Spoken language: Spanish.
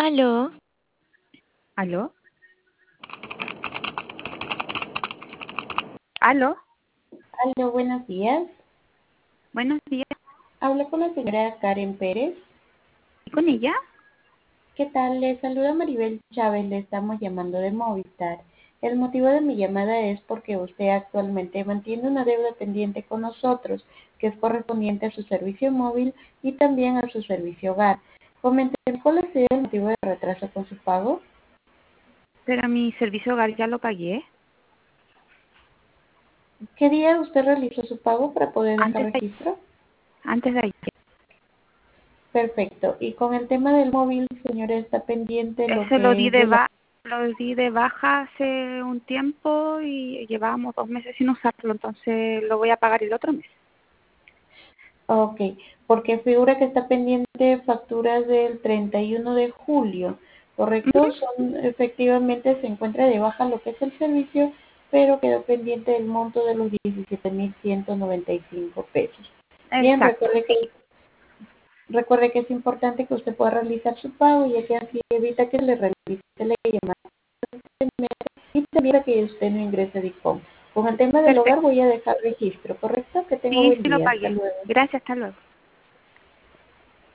Aló, ¿Aló? ¿Aló? Aló, buenos días. Buenos días. Hablo con la señora Karen Pérez. ¿Y con ella? ¿Qué tal? Le saluda Maribel Chávez, le estamos llamando de Movistar. El motivo de mi llamada es porque usted actualmente mantiene una deuda pendiente con nosotros, que es correspondiente a su servicio móvil y también a su servicio hogar. Coménteme, ¿cuál ha sido el motivo de retraso con su pago? Pero mi servicio hogar ya lo pagué. ¿Qué día usted realizó su pago para poder dejar Antes de, registro? antes de ayer. Perfecto. Y con el tema del móvil, señora, está pendiente lo Ese lo que di es de la... lo di de baja hace un tiempo y llevábamos 2 meses sin usarlo, entonces lo voy a pagar el otro mes. Ok, porque figura que está pendiente facturas del 31 de julio, ¿correcto? Ujú. Efectivamente se encuentra de baja lo que es el servicio, pero quedó pendiente el monto de los 17.195 pesos. Bien, Exacto, sí. recuerde que es importante que usted pueda realizar su pago, ya que así evita que le realice la llamada y también para que usted no ingrese DICOM. Con el tema del hogar Perfecto. voy a dejar registro, ¿correcto? Que tenga Sí, buen sí lo día. Hasta pagué. luego. Gracias, hasta luego.